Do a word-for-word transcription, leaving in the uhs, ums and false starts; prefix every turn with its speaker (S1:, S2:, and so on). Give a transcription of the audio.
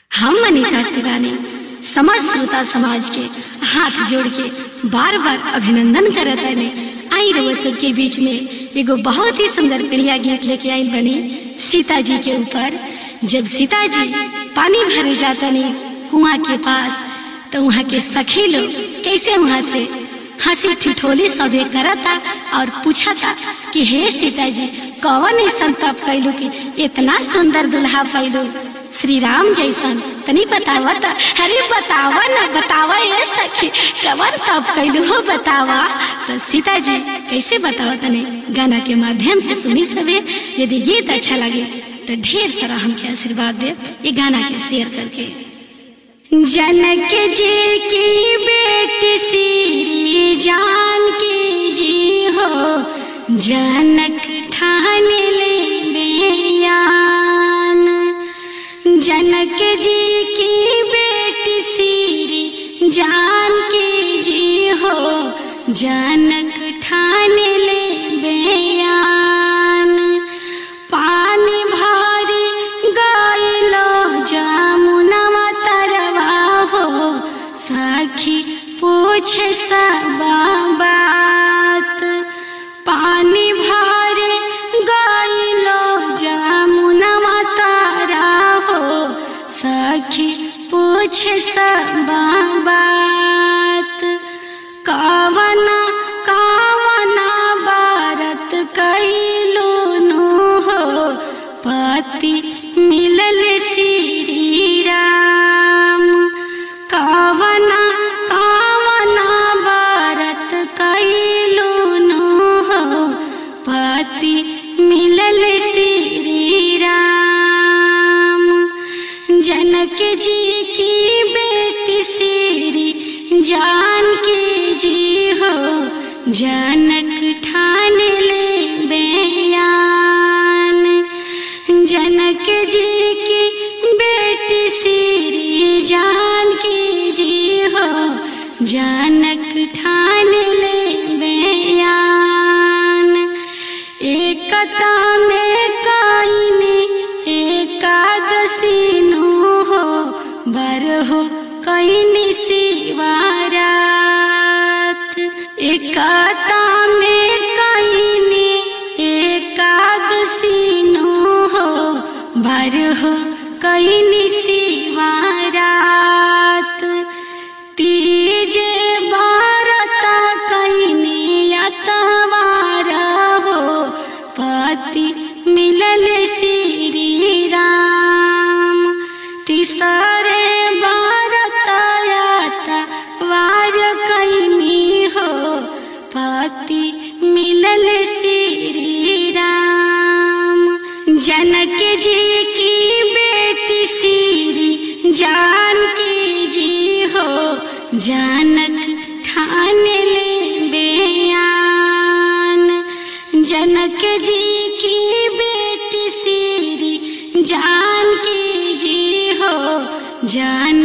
S1: हम अनीता शिवानी समस्त श्रोता समाज के हाथ जोड़ के बार बार अभिनंदन करत है। आई रउआ सब के बीच में एगो बहुत ही सुंदर प्रिया गीत लेके आई बनी सीता जी के ऊपर। जब सीता जी पानी भरे जाता नहीं कुआं के पास, तो वहाँ के सखी लोग कैसे वहाँ से हंसी ठिठोली सभे करता और पूछा था कि हे सीता जी कौन ऐसा तप कैलू कि इतना सुंदर दुल्हा पैलू श्री राम जैसन, तनी बतावा था। अरे बतावा ना बतावा ये सखी कवन तप कैलू हो बतावा। तो सीता जी कैसे बतावा तने गाना के माध्यम से सुनी सभे। यदि गीत अच्छा लगे तो ढेर सारा हमके आशीर्वाद दे ये गाना के शेयर करके। जनक जी की बेटी श्री जानकी जी हो, जनक ठान ले बयान। जनक जी की बेटी श्री जानकी जी हो, जनक ठान ले बयान। पानी भरी गइलो जमुनवा तरवा हो, सखी पूछे सब बात। पानी भरे गइलो जमुनवा तारा हो, सखी पूछे सब बात। कावना कावना बारत कैलू नु हो, पति मिलल श्री राम। कावना कावना बारत कैलू नु हो, पति मिलल श्री राम। जनक जी की बेटी श्री जानकी जी हो, जनक ठान ले बयान। जनक जी की बेटी श्री जानकी जी हो, जनक ठान ले बयान। एकता में काइनी एकादशी नु हो, बरहो कैनी शिवारात। एकता में कैनी एकादशी नु हो, बरहो कैनी शिवारात। तीज बारता कैनी अतवार हो, पति मिलल श्री राम। तीसरे वार कैनी हो, पति मिलल श्री राम। जनक जी की बेटी श्री जानकी जी हो, जनक ठान ले बयान। जनक जी की बेटी श्री जानकी जी हो, जान